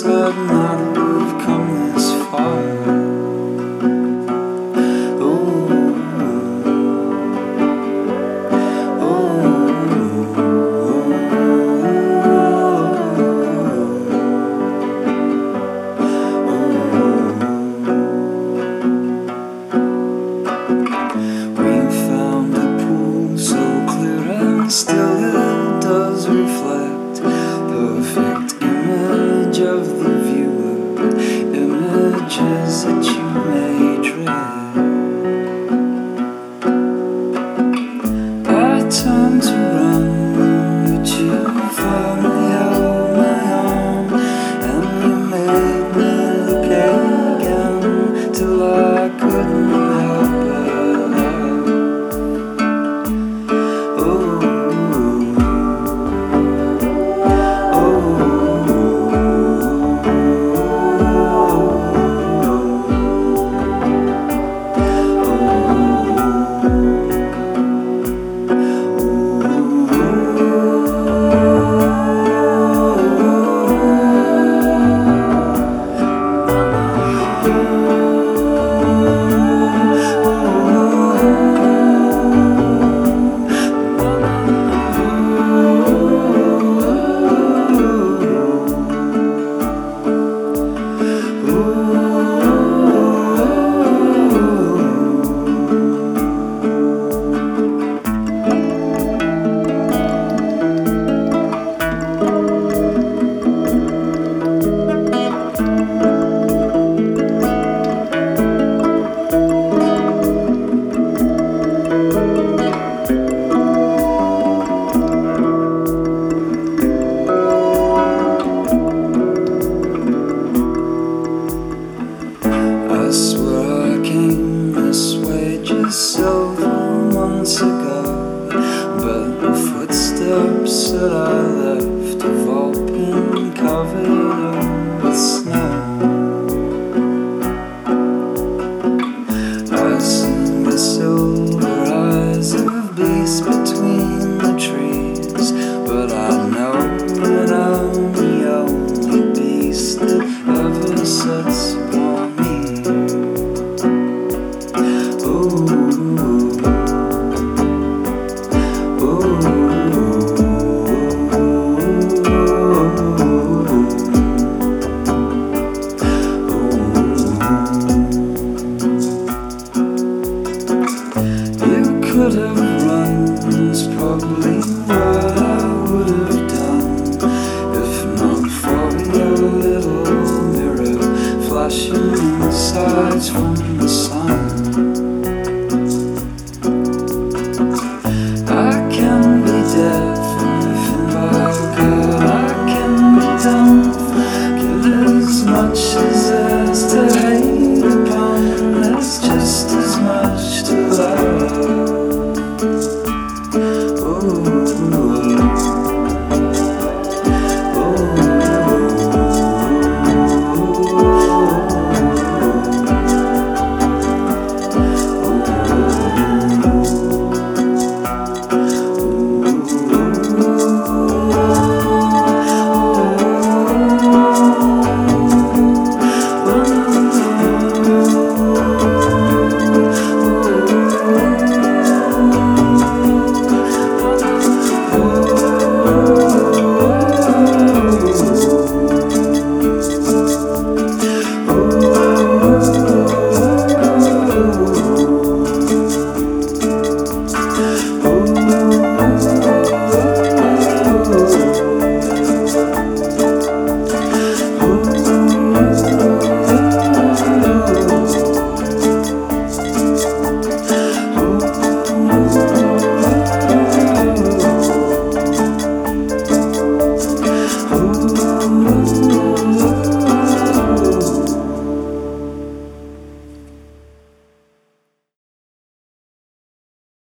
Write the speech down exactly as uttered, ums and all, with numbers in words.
sad now that we've come this far. Still it does reflect perfect image of the viewer, images that you may dread. I turned to run, but you firmly held my arm, and you made me look again till I couldn't help it. Several months ago, but the footsteps that I left have all been covered up with snow. I see the silver eyes of beasts between the trees, but I know that I'm the only beast that ever sets upon me. Could have run is probably what I would have done, if not for your little mirror flashing insides from the sun. I can be deaf and if by God I can be dumb, kill as much as